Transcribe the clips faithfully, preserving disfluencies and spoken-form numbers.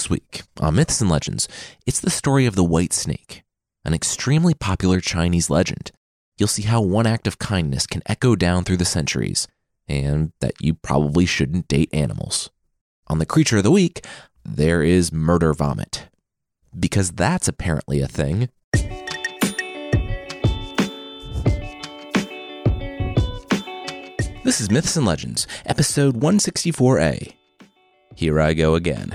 This week on Myths and Legends, it's the story of the white snake, an extremely popular Chinese legend. You'll see how one act of kindness can echo down through the centuries, and that you probably shouldn't date animals. On the Creature of the Week, there is murder vomit, because that's apparently a thing. This is Myths and Legends, episode one sixty-four A. Here I go again.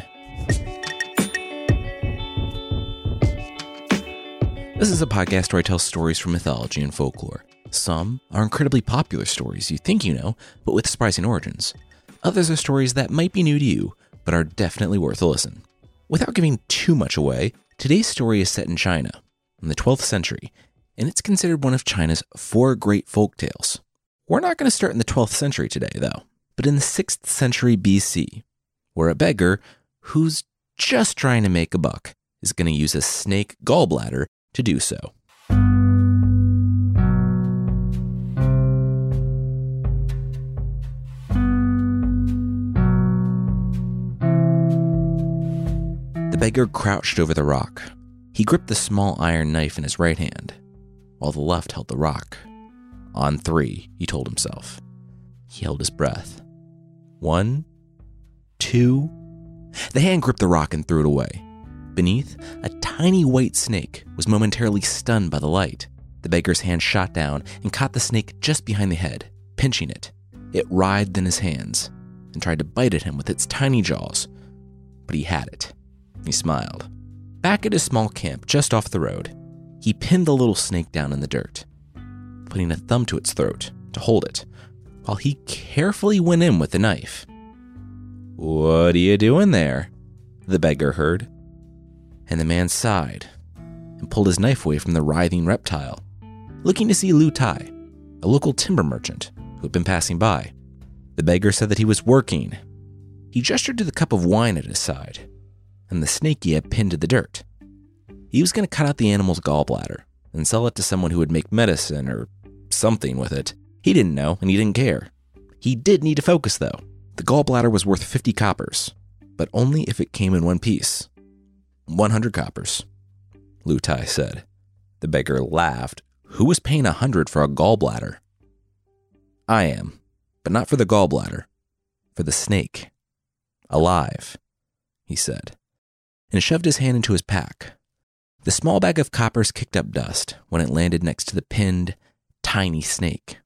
This is a podcast where I tell stories from mythology and folklore. Some are incredibly popular stories you think you know, but with surprising origins. Others are stories that might be new to you, but are definitely worth a listen. Without giving too much away, today's story is set in China, in the twelfth century, and it's considered one of China's four great folk tales. We're not going to start in the twelfth century today, though, but in the sixth century B C, where a beggar, who's just trying to make a buck, is going to use a snake gallbladder to do so. The beggar crouched over the rock. He gripped the small iron knife in his right hand, while the left held the rock. On three, he told himself. He held his breath. One, two. The hand gripped the rock and threw it away. Beneath, a tiny white snake was momentarily stunned by the light. The beggar's hand shot down and caught the snake just behind the head, pinching it. It writhed in his hands and tried to bite at him with its tiny jaws, but he had it. He smiled. Back at his small camp just off the road, he pinned the little snake down in the dirt, putting a thumb to its throat to hold it, while he carefully went in with the knife. "What are you doing there?" the beggar heard. And the man sighed and pulled his knife away from the writhing reptile, looking to see Lu Tai, a local timber merchant who had been passing by. The beggar said that he was working. He gestured to the cup of wine at his side, and the snake he had pinned to the dirt. He was going to cut out the animal's gallbladder and sell it to someone who would make medicine or something with it. He didn't know, and he didn't care. He did need to focus, though. The gallbladder was worth fifty coppers, but only if it came in one piece. one hundred coppers, Lu Tai said. The beggar laughed. Who was paying a hundred for a gallbladder? I am, but not for the gallbladder. For the snake. Alive, he said, and shoved his hand into his pack. The small bag of coppers kicked up dust when it landed next to the pinned, tiny snake.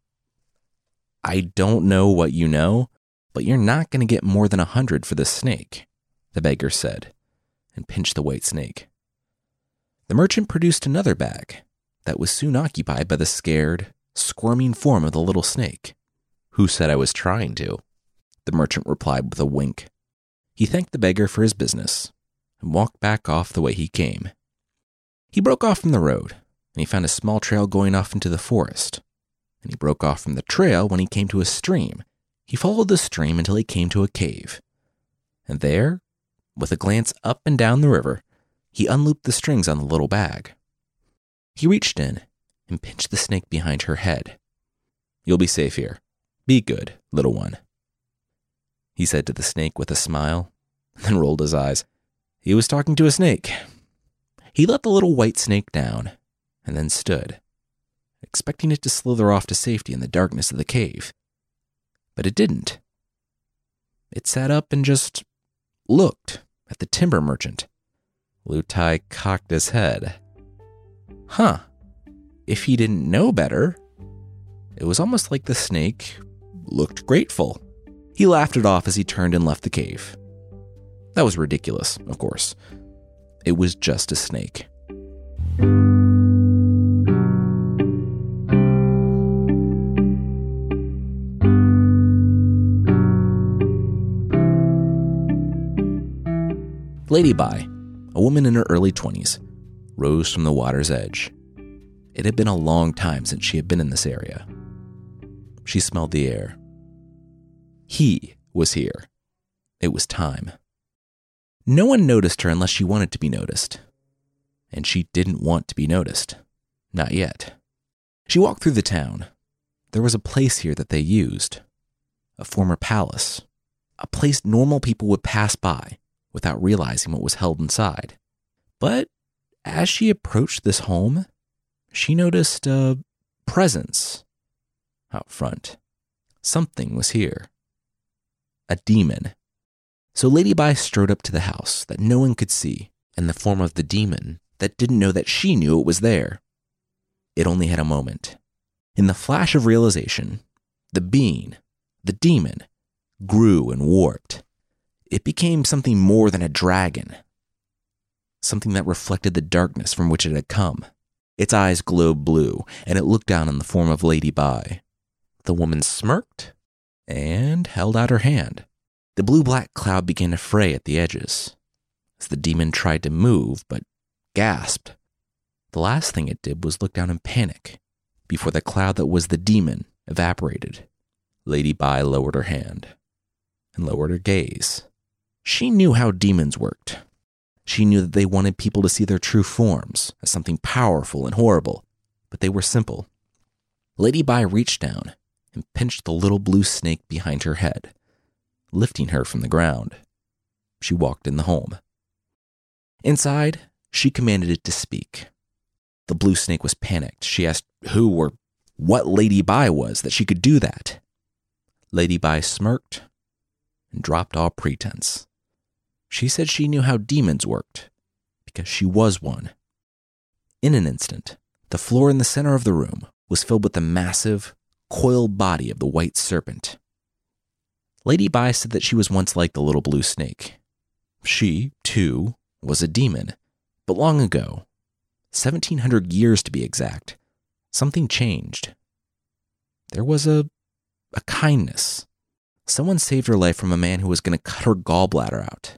I don't know what you know, but you're not going to get more than a hundred for this snake, the beggar said, and pinched the white snake. The merchant produced another bag that was soon occupied by the scared, squirming form of the little snake. Who said I was trying to? The merchant replied with a wink. He thanked the beggar for his business and walked back off the way he came. He broke off from the road, and he found a small trail going off into the forest. And he broke off from the trail when he came to a stream. He followed the stream until he came to a cave. And there, with a glance up and down the river, he unlooped the strings on the little bag. He reached in and pinched the snake behind her head. You'll be safe here. Be good, little one, he said to the snake with a smile, and then rolled his eyes. He was talking to a snake. He let the little white snake down, and then stood, expecting it to slither off to safety in the darkness of the cave. But it didn't. It sat up and just looked at the timber merchant. Lu Tai cocked his head. Huh. If he didn't know better, it was almost like the snake looked grateful. He laughed it off as he turned and left the cave. That was ridiculous, of course. It was just a snake. Lady Bai, a woman in her early twenties, rose from the water's edge. It had been a long time since she had been in this area. She smelled the air. He was here. It was time. No one noticed her unless she wanted to be noticed. And she didn't want to be noticed. Not yet. She walked through the town. There was a place here that they used. A former palace. A place normal people would pass by, without realizing what was held inside. But as she approached this home, she noticed a presence out front. Something was here. A demon. So Lady Bi strode up to the house that no one could see, in the form of the demon that didn't know that she knew it was there. It only had a moment. In the flash of realization, the being, the demon, grew and warped. It became something more than a dragon, something that reflected the darkness from which it had come. Its eyes glowed blue, and it looked down on the form of Lady Bi. The woman smirked and held out her hand. The blue-black cloud began to fray at the edges, as the demon tried to move, but gasped. The last thing it did was look down in panic, before the cloud that was the demon evaporated. Lady Bi lowered her hand, and lowered her gaze. She knew how demons worked. She knew that they wanted people to see their true forms as something powerful and horrible, but they were simple. Lady Bi reached down and pinched the little blue snake behind her head, lifting her from the ground. She walked in the home. Inside, she commanded it to speak. The blue snake was panicked. She asked who or what Lady Bi was that she could do that. Lady Bi smirked and dropped all pretense. She said she knew how demons worked, because she was one. In an instant, the floor in the center of the room was filled with the massive, coiled body of the white serpent. Lady Bi said that she was once like the little blue snake. She, too, was a demon, but long ago, seventeen hundred years to be exact, something changed. There was a, a kindness. Someone saved her life from a man who was going to cut her gallbladder out.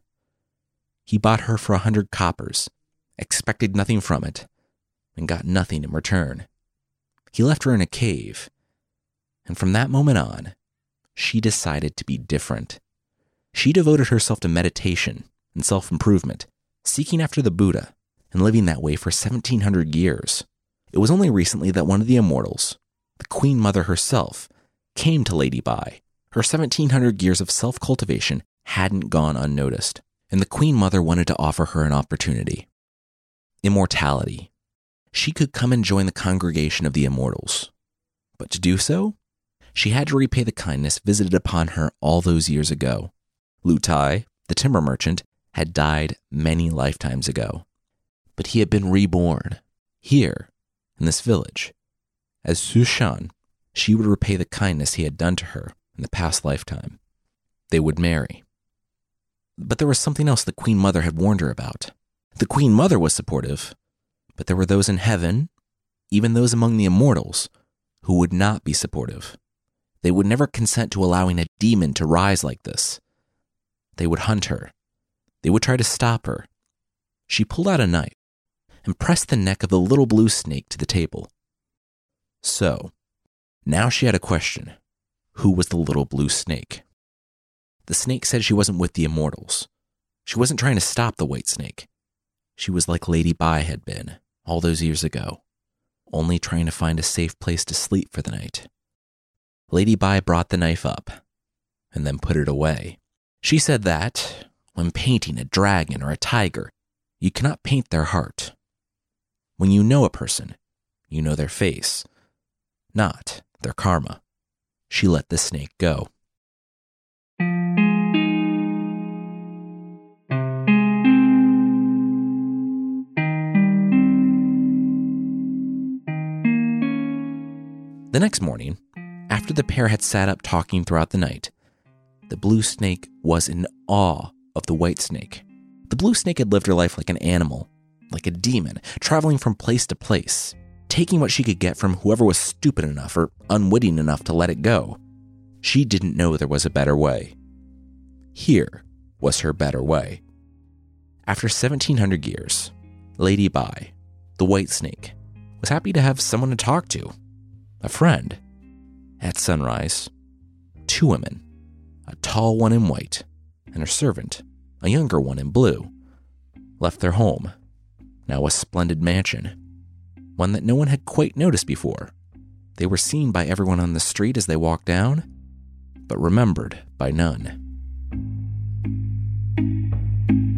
He bought her for a hundred coppers, expected nothing from it, and got nothing in return. He left her in a cave, and from that moment on, she decided to be different. She devoted herself to meditation and self-improvement, seeking after the Buddha, and living that way for seventeen hundred years. It was only recently that one of the immortals, the Queen Mother herself, came to Lady Bi. Her seventeen hundred years of self-cultivation hadn't gone unnoticed, and the Queen Mother wanted to offer her an opportunity. Immortality. She could come and join the congregation of the immortals. But to do so, she had to repay the kindness visited upon her all those years ago. Lutai, the timber merchant, had died many lifetimes ago. But he had been reborn, here, in this village. As Sushan, she would repay the kindness he had done to her in the past lifetime. They would marry. But there was something else the Queen Mother had warned her about. The Queen Mother was supportive, but there were those in heaven, even those among the immortals, who would not be supportive. They would never consent to allowing a demon to rise like this. They would hunt her. They would try to stop her. She pulled out a knife and pressed the neck of the little blue snake to the table. So, now she had a question. Who was the little blue snake? The snake said she wasn't with the immortals. She wasn't trying to stop the white snake. She was like Lady Bi had been all those years ago, only trying to find a safe place to sleep for the night. Lady Bi brought the knife up and then put it away. She said that, when painting a dragon or a tiger, you cannot paint their heart. When you know a person, you know their face, not their karma. She let the snake go. The next morning, after the pair had sat up talking throughout the night, the blue snake was in awe of the white snake. The blue snake had lived her life like an animal, like a demon, traveling from place to place, taking what she could get from whoever was stupid enough or unwitting enough to let it go. She didn't know there was a better way. Here was her better way. After seventeen hundred years, Lady Bi, the white snake, was happy to have someone to talk to, a friend. At sunrise, two women, a tall one in white, and her servant, a younger one in blue, left their home, now a splendid mansion, one that no one had quite noticed before. They were seen by everyone on the street as they walked down, but remembered by none.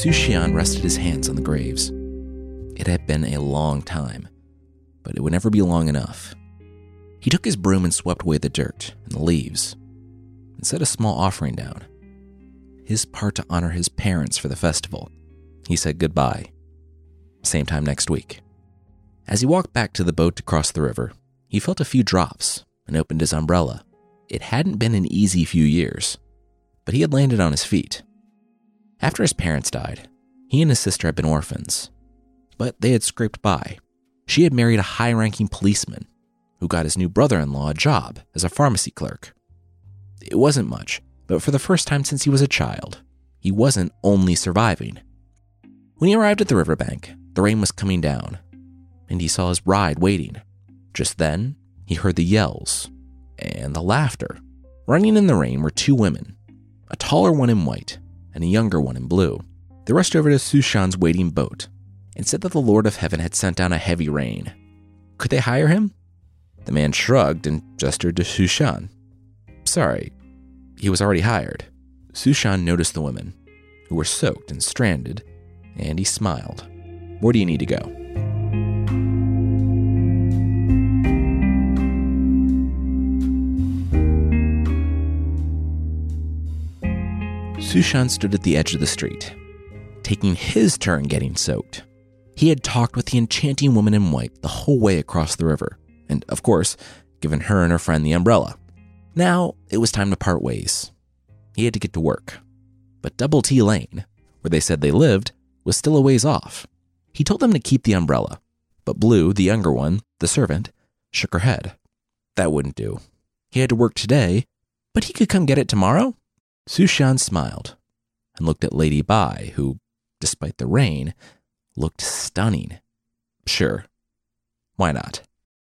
Sushan rested his hands on the graves. It had been a long time, but it would never be long enough. He took his broom and swept away the dirt and the leaves and set a small offering down. His part to honor his parents for the festival. He said goodbye. Same time next week. As he walked back to the boat to cross the river, he felt a few drops and opened his umbrella. It hadn't been an easy few years, but he had landed on his feet. After his parents died, he and his sister had been orphans, but they had scraped by. She had married a high-ranking policeman who got his new brother-in-law a job as a pharmacy clerk. It wasn't much, but for the first time since he was a child, he wasn't only surviving. When he arrived at the riverbank, the rain was coming down, and he saw his bride waiting. Just then, he heard the yells and the laughter. Running in the rain were two women, a taller one in white and a younger one in blue. They rushed over to Sushan's waiting boat and said that the Lord of Heaven had sent down a heavy rain. Could they hire him? The man shrugged and gestured to Sushan. Sorry, he was already hired. Sushan noticed the women, who were soaked and stranded, and he smiled. Where do you need to go? Sushan stood at the edge of the street, taking his turn getting soaked. He had talked with the enchanting woman in white the whole way across the river, and, of course, given her and her friend the umbrella. Now, it was time to part ways. He had to get to work. But Double T Lane, where they said they lived, was still a ways off. He told them to keep the umbrella, but Blue, the younger one, the servant, shook her head. That wouldn't do. He had to work today, but he could come get it tomorrow? Sushan smiled and looked at Lady Bai, who, despite the rain, looked stunning. Sure, why not?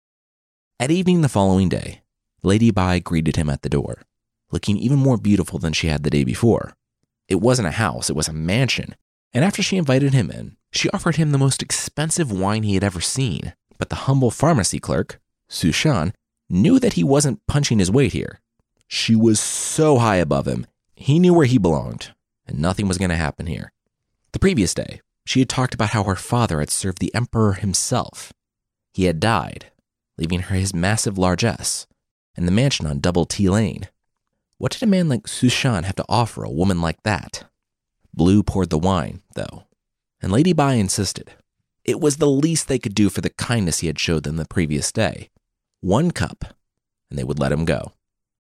At evening the following day, Lady Bai greeted him at the door, looking even more beautiful than she had the day before. It wasn't a house, it was a mansion, and after she invited him in, she offered him the most expensive wine he had ever seen. But the humble pharmacy clerk, Sushan, knew that he wasn't punching his weight here. She was so high above him, he knew where he belonged, and nothing was going to happen here. The previous day, she had talked about how her father had served the emperor himself. He had died, leaving her his massive largesse and the mansion on Double T Lane. What did a man like Sushan have to offer a woman like that? Blue poured the wine, though, and Lady Bai insisted. It was the least they could do for the kindness he had showed them the previous day. One cup, and they would let him go.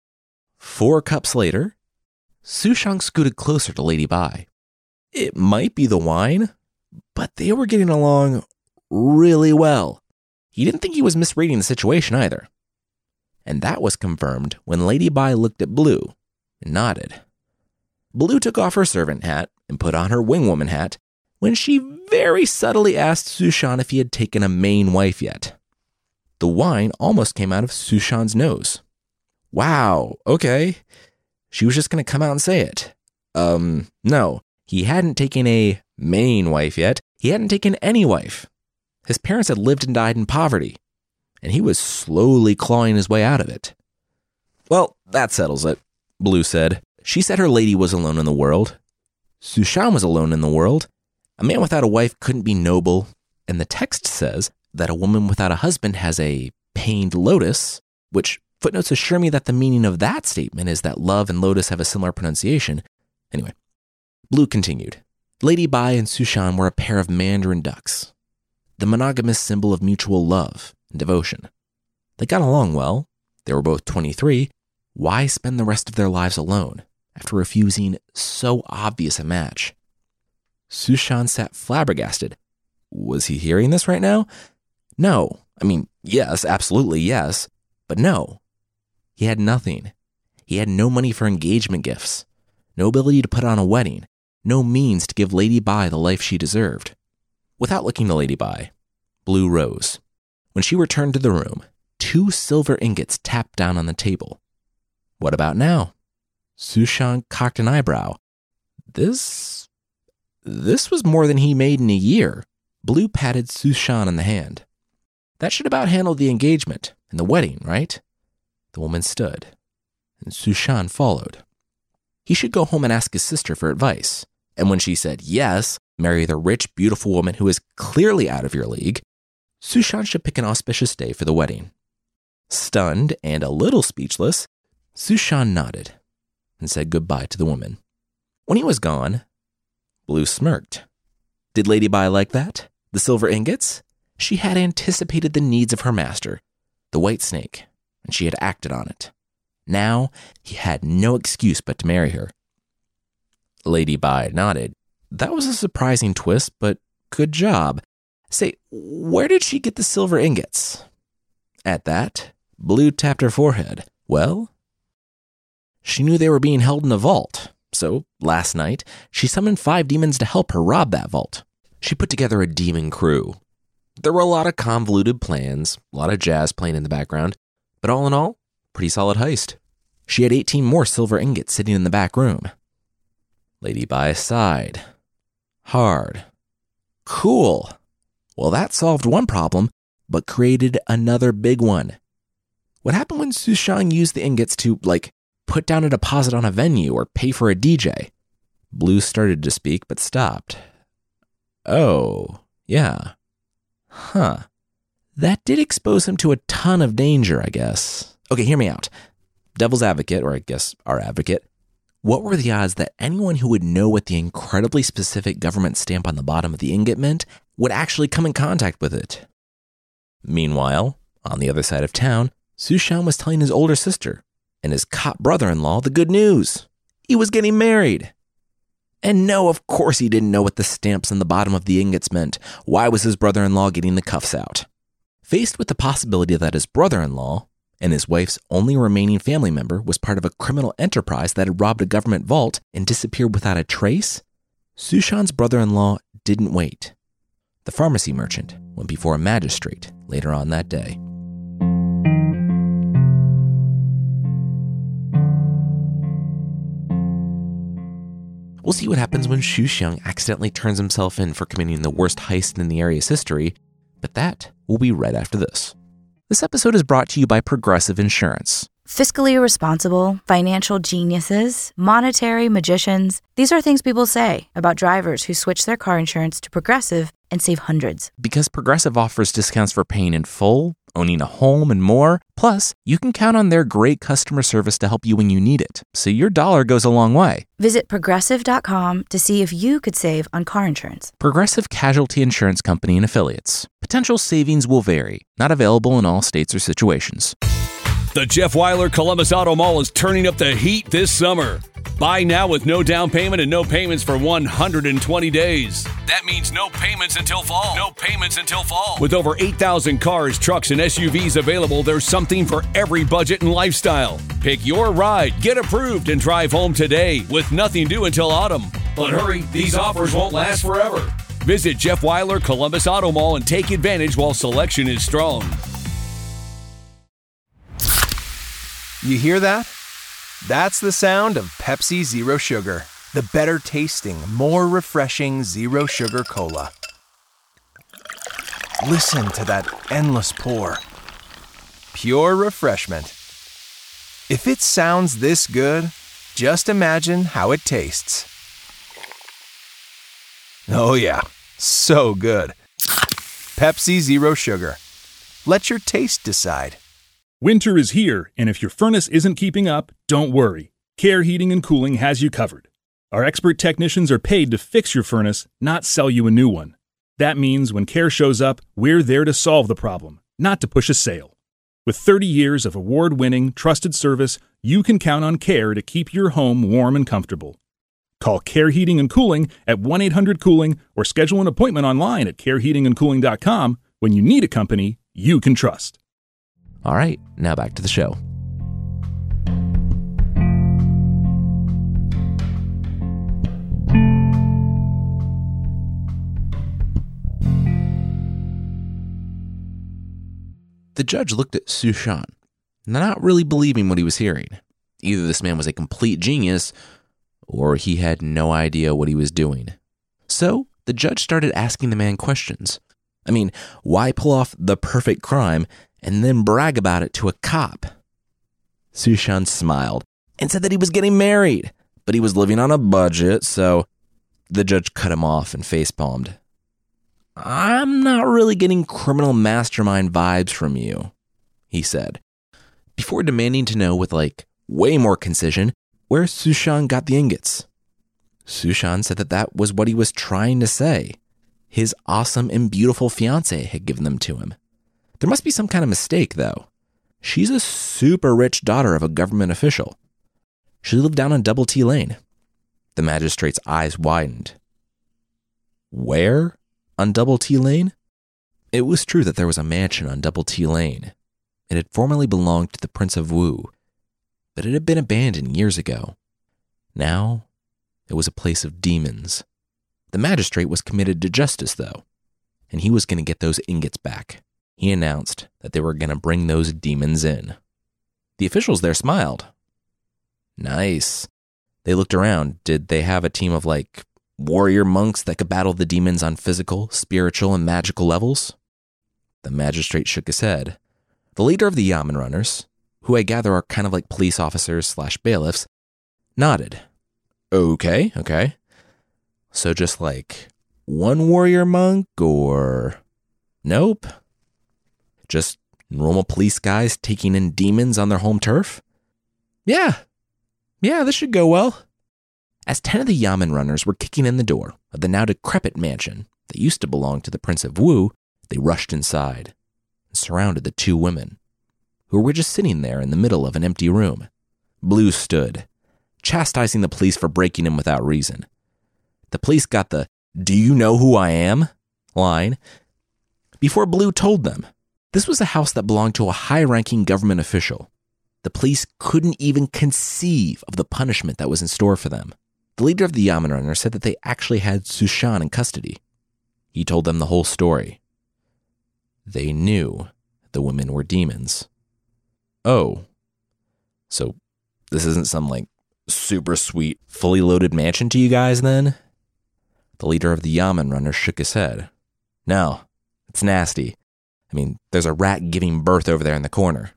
Four cups later, Sushan scooted closer to Lady Bai. It might be the wine, but they were getting along really well. He didn't think he was misreading the situation either. And that was confirmed when Lady Bai looked at Blue and nodded. Blue took off her servant hat and put on her wingwoman hat when she very subtly asked Sushan if he had taken a main wife yet. The wine almost came out of Sushan's nose. Wow, okay. She was just going to come out and say it. Um, no, he hadn't taken a main wife yet. He hadn't taken any wife. His parents had lived and died in poverty, and he was slowly clawing his way out of it. Well, that settles it, Blue said. She said her lady was alone in the world. Sushan was alone in the world. A man without a wife couldn't be noble, and the text says that a woman without a husband has a pained lotus, which footnotes assure me that the meaning of that statement is that love and lotus have a similar pronunciation. Anyway, Blue continued. Lady Bai and Sushan were a pair of mandarin ducks, the monogamous symbol of mutual love and devotion. They got along well. They were both twenty-three. Why spend the rest of their lives alone after refusing so obvious a match? Sushan sat flabbergasted. Was he hearing this right now? No. I mean, yes, absolutely yes, but no. He had nothing. He had no money for engagement gifts, no ability to put on a wedding, no means to give Lady Bai the life she deserved. Without looking to Lady Bai, Blue rose. When she returned to the room, two silver ingots tapped down on the table. What about now? Sushan cocked an eyebrow. This... This was more than he made in a year. Blue patted Sushan on the hand. That should about handle the engagement and the wedding, right? The woman stood, and Sushan followed. He should go home and ask his sister for advice. And when she said yes, marry the rich, beautiful woman who is clearly out of your league, Su Shan should pick an auspicious day for the wedding. Stunned and a little speechless, Su Shan nodded and said goodbye to the woman. When he was gone, Blue smirked. Did Lady Bai like that? The silver ingots? She had anticipated the needs of her master, the white snake, and she had acted on it. Now, he had no excuse but to marry her. Lady Bai nodded. That was a surprising twist, but good job. Say, where did she get the silver ingots? At that, Blue tapped her forehead. Well, she knew they were being held in a vault. So, last night, she summoned five demons to help her rob that vault. She put together a demon crew. There were a lot of convoluted plans, a lot of jazz playing in the background, but all in all, pretty solid heist. She had eighteen more silver ingots sitting in the back room. Lady Bai sighed. Hard. Cool. Well, that solved one problem, but created another big one. What happened when Su Shan used the ingots to, like, put down a deposit on a venue or pay for a D J? Blue started to speak, but stopped. Oh, yeah. Huh. That did expose him to a ton of danger, I guess. Okay, hear me out. Devil's advocate, or I guess our advocate. What were the odds that anyone who would know what the incredibly specific government stamp on the bottom of the ingot meant would actually come in contact with it? Meanwhile, on the other side of town, Su Shan was telling his older sister and his cop brother-in-law the good news. He was getting married. And no, of course he didn't know what the stamps on the bottom of the ingots meant. Why was his brother-in-law getting the cuffs out? Faced with the possibility that his brother-in-law and his wife's only remaining family member was part of a criminal enterprise that had robbed a government vault and disappeared without a trace, Su Shan's brother-in-law didn't wait. The pharmacy merchant went before a magistrate later on that day. We'll see what happens when Xu Xiang accidentally turns himself in for committing the worst heist in the area's history, but that will be right after this. This episode is brought to you by Progressive Insurance. Fiscally responsible, financial geniuses, monetary magicians. These are things people say about drivers who switch their car insurance to Progressive and save hundreds. Because Progressive offers discounts for paying in full, owning a home, and more. Plus, you can count on their great customer service to help you when you need it, so your dollar goes a long way. Visit Progressive dot com to see if you could save on car insurance. Progressive Casualty Insurance Company and Affiliates. Potential savings will vary. Not available in all states or situations. The Jeff Weiler Columbus Auto Mall is turning up the heat this summer. Buy now with no down payment and no payments for one hundred twenty days. That means no payments until fall. No payments until fall. With over eight thousand cars, trucks, and S U Vs available, there's something for every budget and lifestyle. Pick your ride, get approved, and drive home today with nothing due until autumn. But hurry, these offers won't last forever. Visit Jeff Weiler Columbus Auto Mall and take advantage while selection is strong. You hear that? That's the sound of Pepsi Zero Sugar, the better tasting, more refreshing Zero Sugar Cola. Listen to that endless pour. Pure refreshment. If it sounds this good, just imagine how it tastes. Oh yeah, so good. Pepsi Zero Sugar. Let your taste decide. Winter is here, and if your furnace isn't keeping up, don't worry. Care Heating and Cooling has you covered. Our expert technicians are paid to fix your furnace, not sell you a new one. That means when Care shows up, we're there to solve the problem, not to push a sale. With thirty years of award-winning, trusted service, you can count on Care to keep your home warm and comfortable. Call Care Heating and Cooling at one eight hundred cooling or schedule an appointment online at care heating and cooling dot com when you need a company you can trust. All right, now back to the show. The judge looked at Su Shan, not really believing what he was hearing. Either this man was a complete genius, or he had no idea what he was doing. So the judge started asking the man questions. I mean, why pull off the perfect crime and then brag about it to a cop? Su Shan smiled and said that he was getting married, but he was living on a budget, so The judge cut him off and facepalmed. I'm not really getting criminal mastermind vibes from you, he said, before demanding to know with like way more concision where Sushan got the ingots. Sushan said that that was what he was trying to say. His awesome and beautiful fiancée had given them to him. There must be some kind of mistake, though. She's a super rich daughter of a government official. She lived down on Double T Lane. The magistrate's eyes widened. Where on Double T Lane? It was true that there was a mansion on Double T Lane. It had formerly belonged to the Prince of Wu, but it had been abandoned years ago. Now, it was a place of demons. The magistrate was committed to justice, though, and he was going to get those ingots back. He announced that they were going to bring those demons in. The officials there smiled. Nice. They looked around. Did they have a team of, like, warrior monks that could battle the demons on physical, spiritual, and magical levels? The magistrate shook his head. The leader of the Yamen runners, who I gather are kind of like police officers slash bailiffs, nodded. Okay, okay. So just like one warrior monk or... Nope. Just normal police guys taking in demons on their home turf? Yeah. Yeah, this should go well. As ten of the Yamen runners were kicking in the door of the now decrepit mansion that used to belong to the Prince of Wu, they rushed inside and surrounded the two women, who were just sitting there in the middle of an empty room. Blue stood, chastising the police for breaking in without reason. The police got the, "Do you know who I am?" line before Blue told them. This was a house that belonged to a high-ranking government official. The police couldn't even conceive of the punishment that was in store for them. The leader of the Yamen runner said that they actually had Sushan in custody. He told them the whole story. They knew the women were demons. Oh, so this isn't some, like, super sweet, fully loaded mansion to you guys, then? The leader of the Yamen runner shook his head. No, it's nasty. I mean, there's a rat giving birth over there in the corner.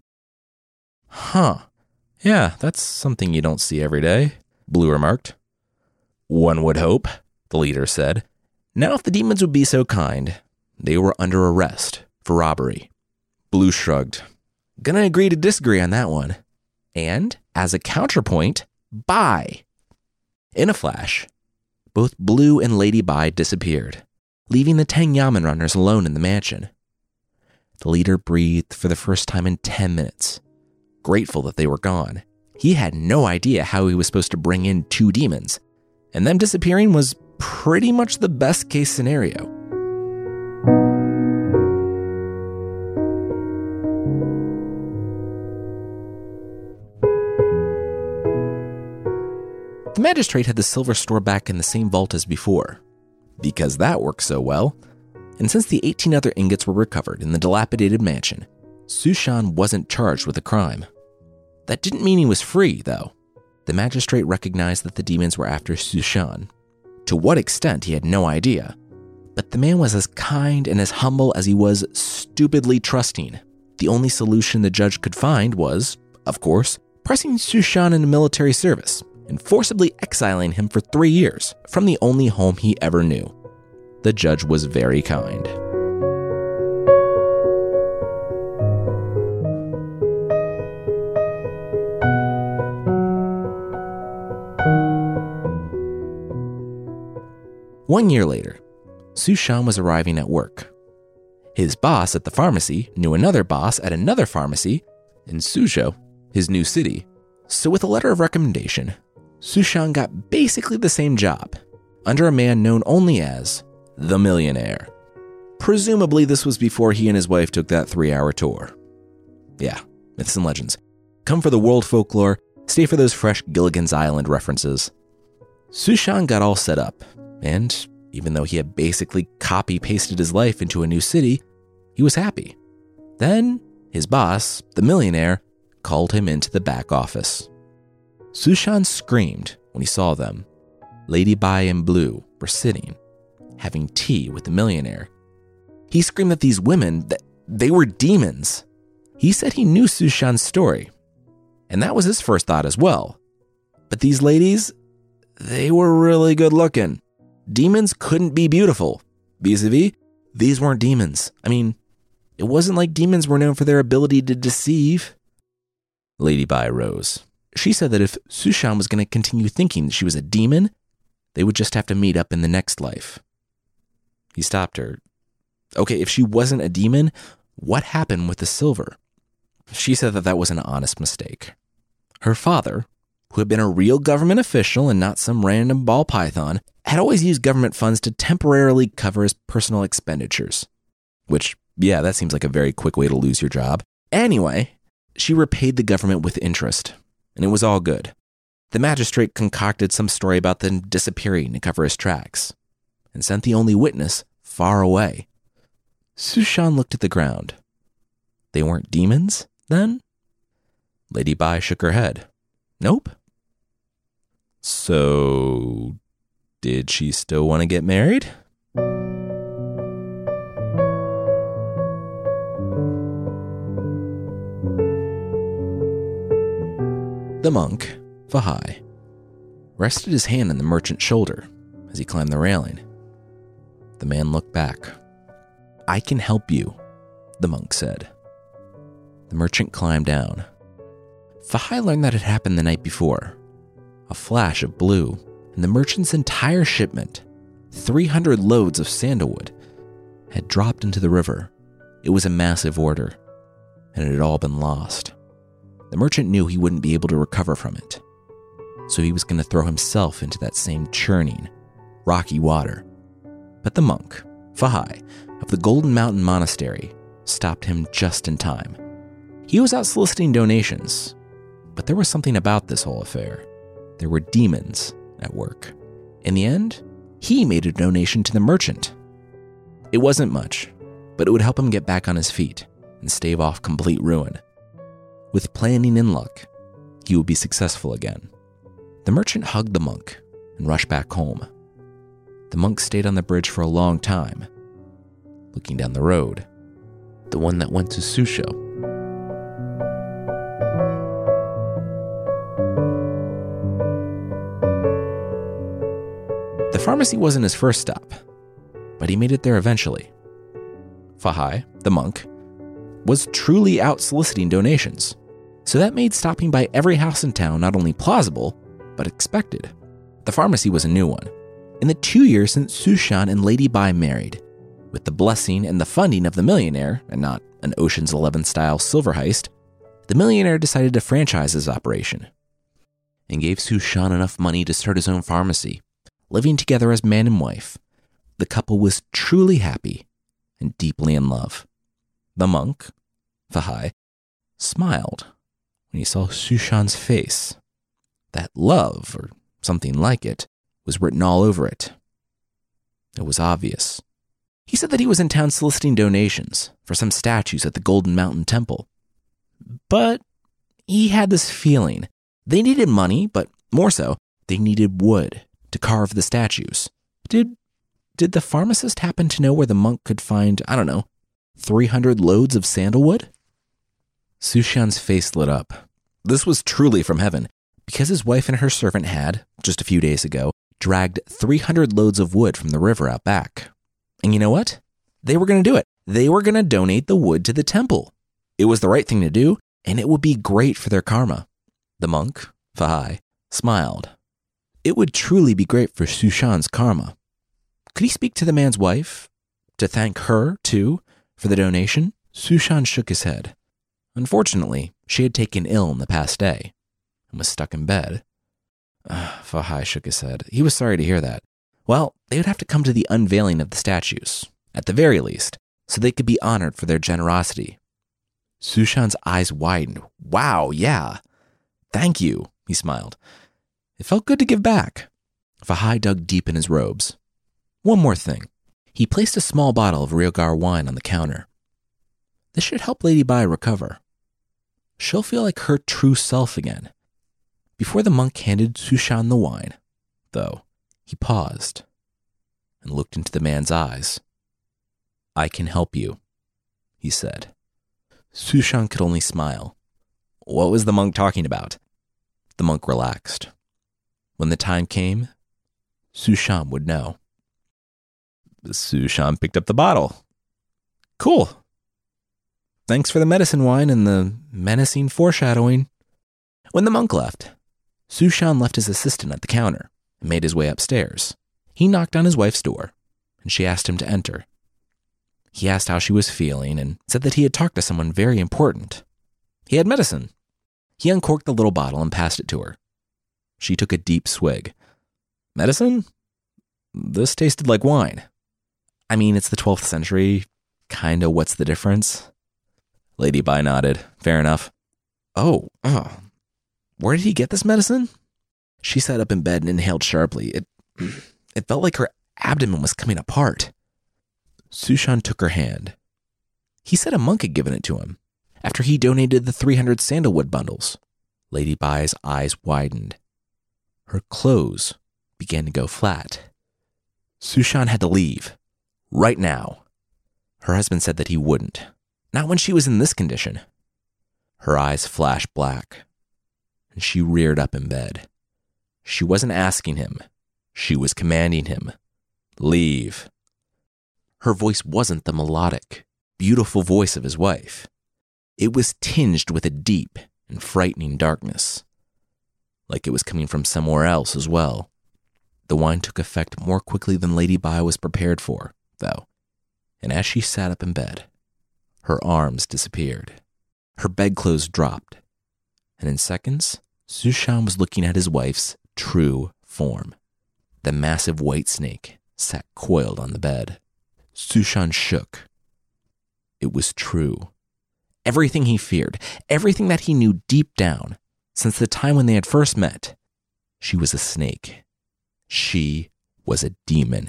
Huh. Yeah, that's something you don't see every day, Blue remarked. One would hope, the leader said. Now, if the demons would be so kind, they were under arrest for robbery. Blue shrugged. Gonna agree to disagree on that one. And, as a counterpoint, Bai. In a flash, both Blue and Lady Bai disappeared, leaving the ten Yamen runners alone in the mansion. The leader breathed for the first time in ten minutes, grateful that they were gone. He had no idea how he was supposed to bring in two demons, and them disappearing was pretty much the best case scenario. The magistrate had the silver store back in the same vault as before, because that worked so well, and since the eighteen other ingots were recovered in the dilapidated mansion, Sushan wasn't charged with a crime. That didn't mean he was free, though. The magistrate recognized that the demons were after Sushan. To what extent, he had no idea, but the man was as kind and as humble as he was stupidly trusting. The only solution the judge could find was, of course, pressing Sushan into military service and forcibly exiling him for three years from the only home he ever knew. The judge was very kind. One year later, Sushan was arriving at work. His boss at the pharmacy knew another boss at another pharmacy in Suzhou, his new city. So with a letter of recommendation, Sushan got basically the same job, under a man known only as the Millionaire. Presumably this was before he and his wife took that three-hour tour. Yeah, myths and legends. Come for the world folklore, stay for those fresh Gilligan's Island references. Sushan got all set up, and even though he had basically copy-pasted his life into a new city, he was happy. Then, his boss, the Millionaire, called him into the back office. Sushan screamed when he saw them. Lady Bai and Blue were sitting, having tea with the Millionaire. He screamed that these women, that they were demons. He said he knew Sushan's story, and that was his first thought as well. But these ladies, they were really good looking. Demons couldn't be beautiful. Vis-a-vis, these weren't demons. I mean, it wasn't like demons were known for their ability to deceive. Lady Bai rose. She said that if Sushan was going to continue thinking she was a demon, they would just have to meet up in the next life. He stopped her. Okay, if she wasn't a demon, what happened with the silver? She said that that was an honest mistake. Her father, who had been a real government official and not some random ball python, had always used government funds to temporarily cover his personal expenditures. Which, yeah, that seems like a very quick way to lose your job. Anyway, she repaid the government with interest, and it was all good. The magistrate concocted some story about them disappearing to cover his tracks, and sent the only witness far away. Sushan looked at the ground. They weren't demons, then? Lady Bai shook her head. Nope. So, did she still want to get married? The monk, Fahai, rested his hand on the merchant's shoulder as he climbed the railing. The man looked back. I can help you, the monk said. The merchant climbed down. Fahai learned that it happened the night before. A flash of blue, and the merchant's entire shipment, three hundred loads of sandalwood, had dropped into the river. It was a massive order, and it had all been lost. The merchant knew he wouldn't be able to recover from it, so he was going to throw himself into that same churning, rocky water. But the monk, Fahai, of the Golden Mountain Monastery, stopped him just in time. He was out soliciting donations, but there was something about this whole affair. There were demons at work. In the end, he made a donation to the merchant. It wasn't much, but it would help him get back on his feet and stave off complete ruin. With planning and luck, he would be successful again. The merchant hugged the monk and rushed back home. The monk stayed on the bridge for a long time, looking down the road, the one that went to Susho. The pharmacy wasn't his first stop, but he made it there eventually. Fahai, the monk, was truly out soliciting donations, so that made stopping by every house in town not only plausible, but expected. The pharmacy was a new one. In the two years since Sushan and Lady Bai married, with the blessing and the funding of the millionaire, and not an Ocean's Eleven-style silver heist, the millionaire decided to franchise his operation and gave Sushan enough money to start his own pharmacy. Living together as man and wife, the couple was truly happy and deeply in love. The monk, Fahai, smiled when he saw Sushan's face. That love, or something like it, was written all over it. It was obvious. He said that he was in town soliciting donations for some statues at the Golden Mountain Temple. But he had this feeling. They needed money, but more so, they needed wood to carve the statues. Did did the pharmacist happen to know where the monk could find, I don't know, three hundred loads of sandalwood? Sushan's face lit up. This was truly from heaven, because his wife and her servant had, just a few days ago, dragged three hundred loads of wood from the river out back. And you know what? They were going to do it. They were going to donate the wood to the temple. It was the right thing to do, and it would be great for their karma. The monk, Fahai, smiled. It would truly be great for Sushan's karma. Could he speak to the man's wife? To thank her, too, for the donation? Sushan shook his head. Unfortunately, she had taken ill in the past day and was stuck in bed. Uh, Fahai shook his head. He was sorry to hear that. Well, they would have to come to the unveiling of the statues, at the very least, so they could be honored for their generosity. Sushan's eyes widened. Wow, yeah. Thank you, he smiled. It felt good to give back. Fahai dug deep in his robes. One more thing. He placed a small bottle of Ryogar wine on the counter. This should help Lady Bai recover. She'll feel like her true self again. Before the monk handed Sushan the wine, though, he paused and looked into the man's eyes. I can help you, he said. Sushan could only smile. What was the monk talking about? The monk relaxed. When the time came, Sushan would know. Sushan picked up the bottle. Cool. Thanks for the medicine wine and the menacing foreshadowing. When the monk left, Sushan left his assistant at the counter and made his way upstairs. He knocked on his wife's door, and she asked him to enter. He asked how she was feeling and said that he had talked to someone very important. He had medicine. He uncorked the little bottle and passed it to her. She took a deep swig. Medicine? This tasted like wine. I mean, it's the twelfth century. Kinda, what's the difference? Lady Bai nodded. Fair enough. Oh, oh. Where did he get this medicine? She sat up in bed and inhaled sharply. It, it felt like her abdomen was coming apart. Sushan took her hand. He said a monk had given it to him after he donated the three hundred sandalwood bundles. Lady Bai's eyes widened. Her clothes began to go flat. Sushan had to leave. Right now. Her husband said that he wouldn't. Not when she was in this condition. Her eyes flashed black, and she reared up in bed. She wasn't asking him. She was commanding him. Leave. Her voice wasn't the melodic, beautiful voice of his wife. It was tinged with a deep and frightening darkness, like it was coming from somewhere else as well. The wine took effect more quickly than Lady Bai was prepared for, though, and as she sat up in bed, her arms disappeared. Her bedclothes dropped, and in seconds, Sushan was looking at his wife's true form. The massive white snake sat coiled on the bed. Sushan shook. It was true. Everything he feared, everything that he knew deep down, since the time when they had first met. She was a snake. She was a demon.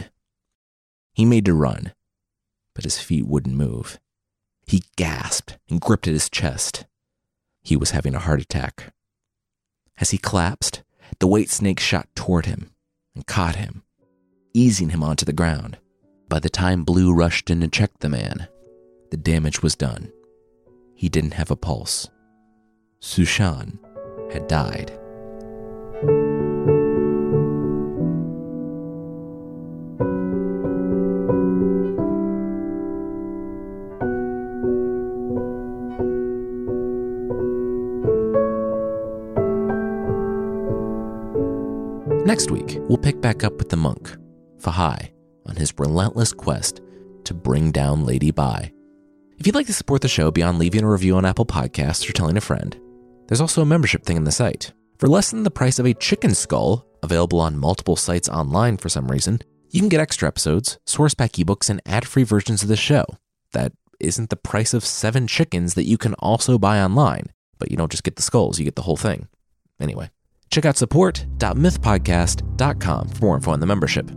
He made to run, but his feet wouldn't move. He gasped and gripped at his chest. He was having a heart attack. As he collapsed, the white snake shot toward him and caught him, easing him onto the ground. By the time Blue rushed in to check the man, the damage was done. He didn't have a pulse. Sushan had died. Next week, we'll pick back up with the monk, Fahai, on his relentless quest to bring down Lady Bai. If you'd like to support the show beyond leaving a review on Apple Podcasts or telling a friend, there's also a membership thing on the site. For less than the price of a chicken skull, available on multiple sites online for some reason, you can get extra episodes, source pack ebooks, and ad-free versions of the show. That isn't the price of seven chickens that you can also buy online, but you don't just get the skulls, you get the whole thing. Anyway, check out support dot myth podcast dot com for more info on the membership.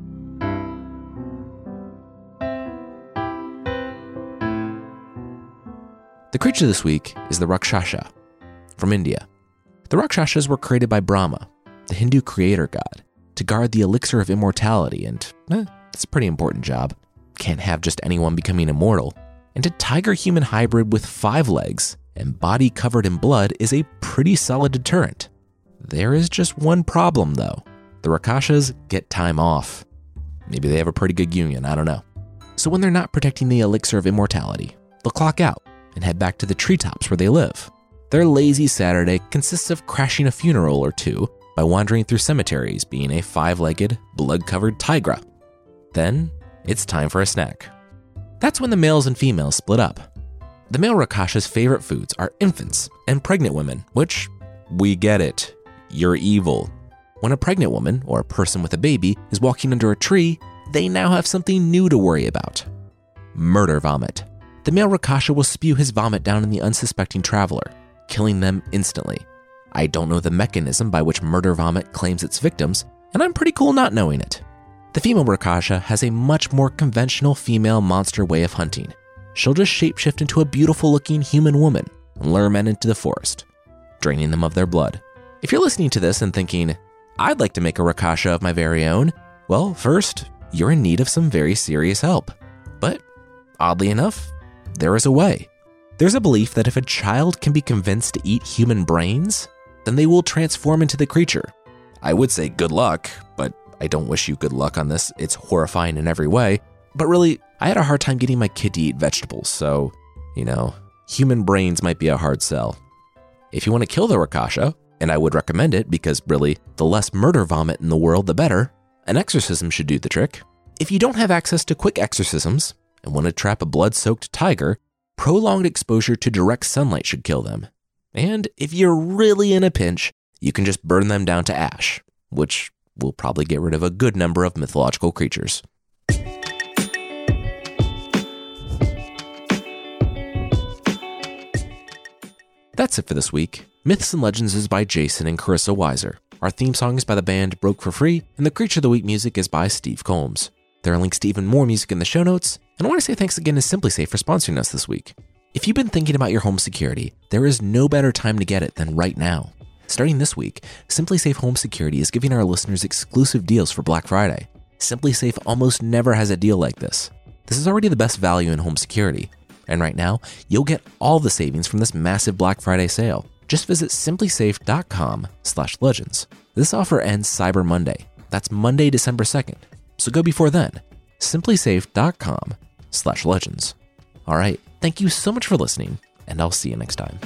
The creature this week is the Rakshasa from India. The Rakshasas were created by Brahma, the Hindu creator god, to guard the elixir of immortality, and eh, it's a pretty important job. Can't have just anyone becoming immortal. And a tiger-human hybrid with five legs and body covered in blood is a pretty solid deterrent. There is just one problem, though. The Rakshasas get time off. Maybe they have a pretty good union, I don't know. So when they're not protecting the elixir of immortality, they'll clock out and head back to the treetops where they live. Their lazy Saturday consists of crashing a funeral or two by wandering through cemeteries, being a five-legged, blood-covered tigra. Then, it's time for a snack. That's when the males and females split up. The male Rakshas's favorite foods are infants and pregnant women, which, we get it, you're evil. When a pregnant woman, or a person with a baby, is walking under a tree, they now have something new to worry about. Murder vomit. The male Rakshasa will spew his vomit down on the unsuspecting traveler, killing them instantly. I don't know the mechanism by which murder vomit claims its victims, and I'm pretty cool not knowing it. The female Rakshasa has a much more conventional female monster way of hunting. She'll just shapeshift into a beautiful-looking human woman and lure men into the forest, draining them of their blood. If you're listening to this and thinking, I'd like to make a Rakshasa of my very own, well, first, you're in need of some very serious help. But, oddly enough, there is a way. There's a belief that if a child can be convinced to eat human brains, then they will transform into the creature. I would say good luck, but I don't wish you good luck on this. It's horrifying in every way. But really, I had a hard time getting my kid to eat vegetables, so, you know, human brains might be a hard sell. If you want to kill the Rakasha, and I would recommend it because really, the less murder vomit in the world, the better, an exorcism should do the trick. If you don't have access to quick exorcisms and want to trap a blood-soaked tiger, prolonged exposure to direct sunlight should kill them. And if you're really in a pinch, you can just burn them down to ash, which will probably get rid of a good number of mythological creatures. That's it for this week. Myths and Legends is by Jason and Carissa Weiser. Our theme song is by the band Broke for Free, and the Creature of the Week music is by Steve Combs. There are links to even more music in the show notes, and I want to say thanks again to SimpliSafe for sponsoring us this week. If you've been thinking about your home security, there is no better time to get it than right now. Starting this week, SimpliSafe Home Security is giving our listeners exclusive deals for Black Friday. SimpliSafe almost never has a deal like this. This is already the best value in home security. And right now, you'll get all the savings from this massive Black Friday sale. Just visit simplysafe.com slash legends. This offer ends Cyber Monday. That's Monday, December second. So go before then. simplysafe.com slash legends. All right, thank you so much for listening, and I'll see you next time.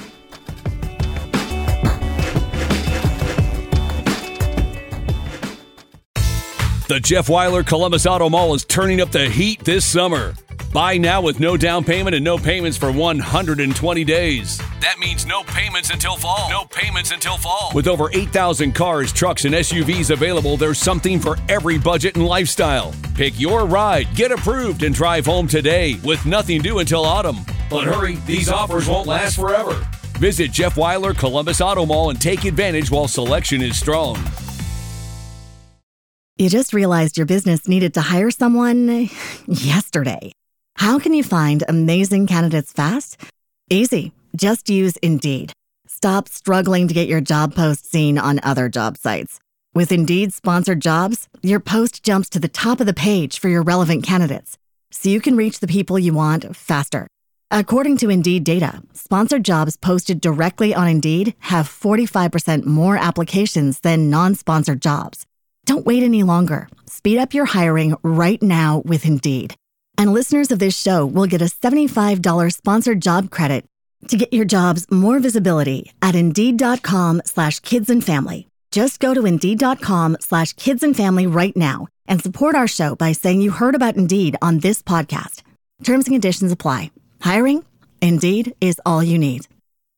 The Jeff Weiler Columbus Auto Mall is turning up the heat this summer. Buy now with no down payment and no payments for one hundred twenty days. That means no payments until fall. No payments until fall. With over eight thousand cars, trucks, and S U Vs available, there's something for every budget and lifestyle. Pick your ride, get approved, and drive home today with nothing due until autumn. But hurry, these offers won't last forever. Visit Jeff Weiler Columbus Auto Mall and take advantage while selection is strong. You just realized your business needed to hire someone yesterday. How can you find amazing candidates fast? Easy. Just use Indeed. Stop struggling to get your job post seen on other job sites. With Indeed sponsored jobs, your post jumps to the top of the page for your relevant candidates, so you can reach the people you want faster. According to Indeed data, sponsored jobs posted directly on Indeed have forty-five percent more applications than non-sponsored jobs. Don't wait any longer. Speed up your hiring right now with Indeed. And listeners of this show will get a seventy-five dollars sponsored job credit to get your jobs more visibility at Indeed.com slash kids and family. Just go to Indeed.com slash kids and family right now and support our show by saying you heard about Indeed on this podcast. Terms and conditions apply. Hiring? Indeed is all you need.